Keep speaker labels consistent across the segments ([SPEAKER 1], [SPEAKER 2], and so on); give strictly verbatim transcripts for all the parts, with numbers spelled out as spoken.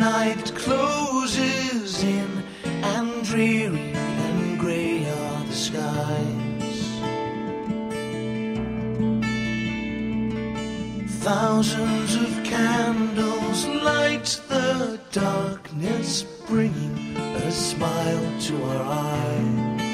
[SPEAKER 1] night closes in, and dreary and grey are the skies. Thousands of candles light the darkness, bringing a smile to our eyes.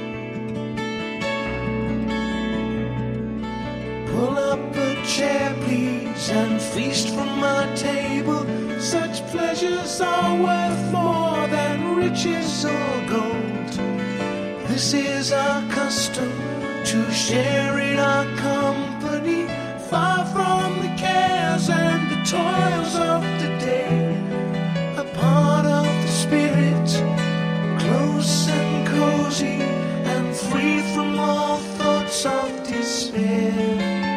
[SPEAKER 1] Pull up a chair, please, and feast from our table. Such pleasures are worth more than riches or gold. This is our custom, to share in our company, far from the cares and the toils of the day. A part of the spirit, close and cozy, and free from all thoughts of despair.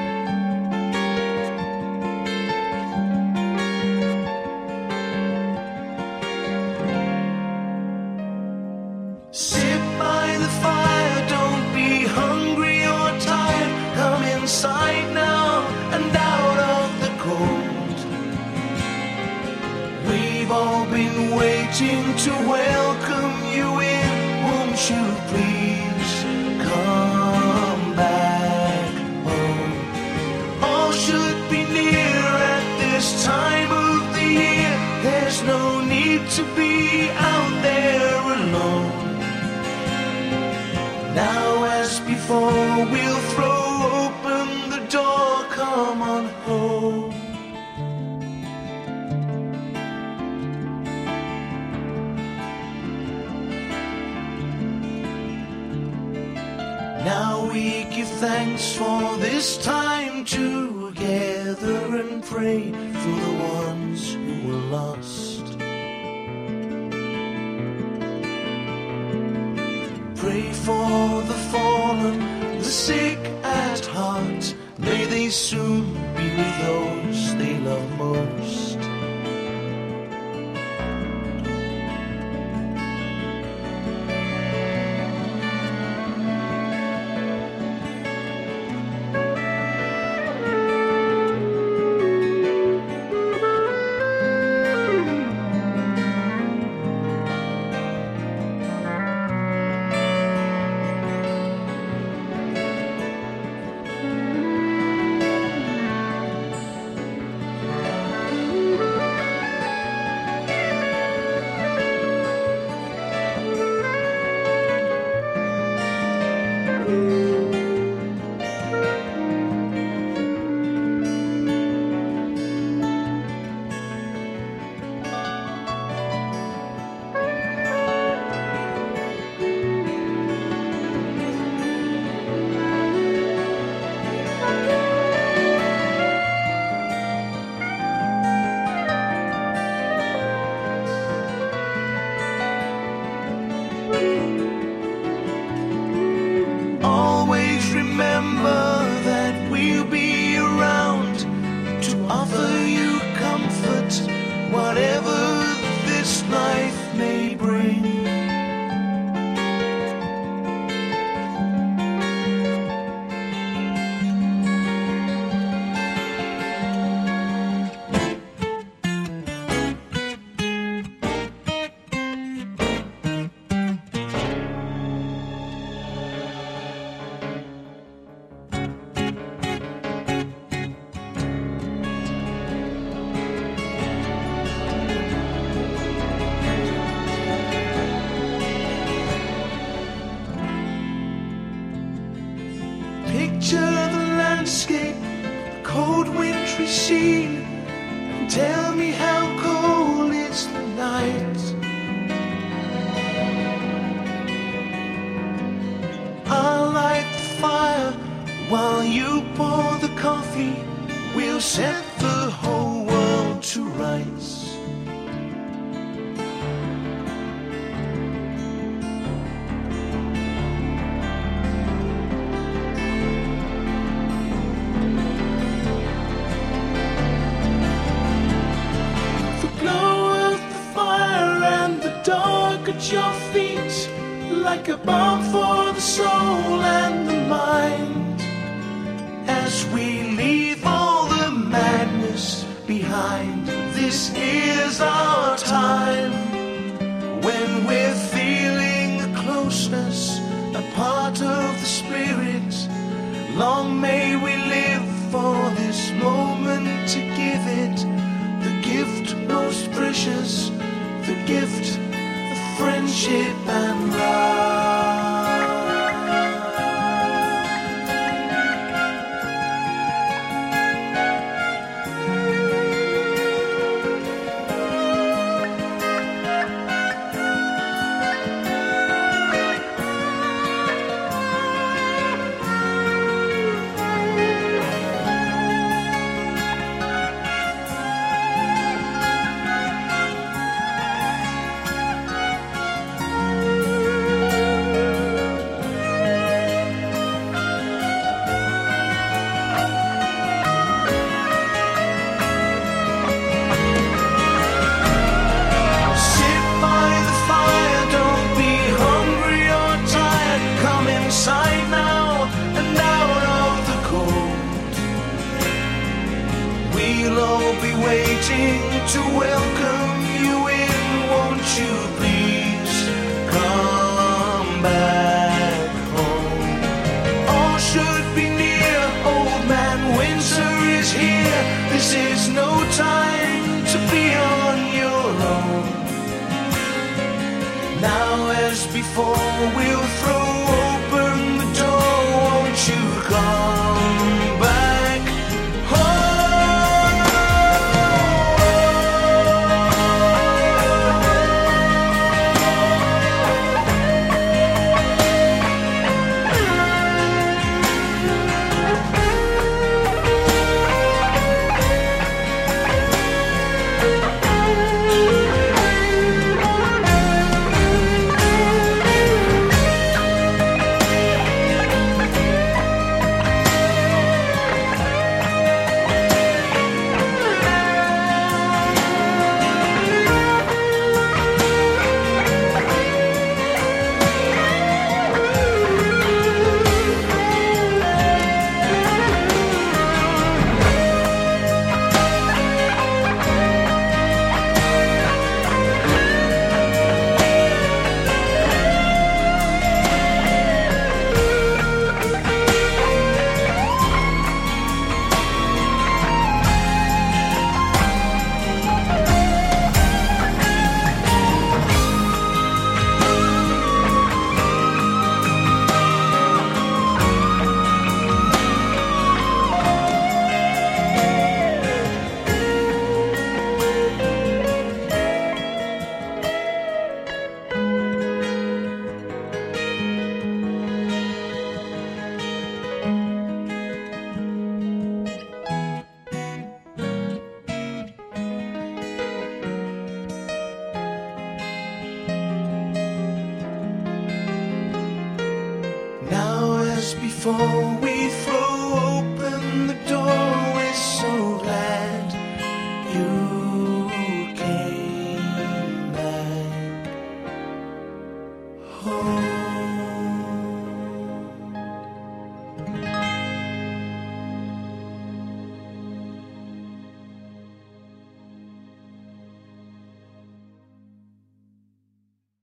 [SPEAKER 1] Sit by the fire, don't be hungry or tired. Come inside now and out of the cold. We've all been waiting to welcome you in. Won't you please come back home? All should be near at this time of the year. There's no need to be out there alone. Now as before, we'll throw open the door, come on home. Now we give thanks for this time together and pray for the ones who were lost. Pray for the fallen, the sick at heart. May they soon be with those they love most. Picture the landscape, cold wintry scene, and tell me how cold is the night. I'll light the fire while you pour the coffee. We'll set the whole world to rights. At your feet, like a balm for the soul and the mind, as we leave all the madness behind. This this is our time, when we're feeling the closeness, a part of the Spirit. Long may we live for this moment to give it the gift most precious, the gift of friendship and love. We'll all be waiting to welcome you in. Won't you please come back home? All should be near, old man winter is here. This is no time to be on your own. Now as before we'll throw open the door. Won't you come back home? Before we fall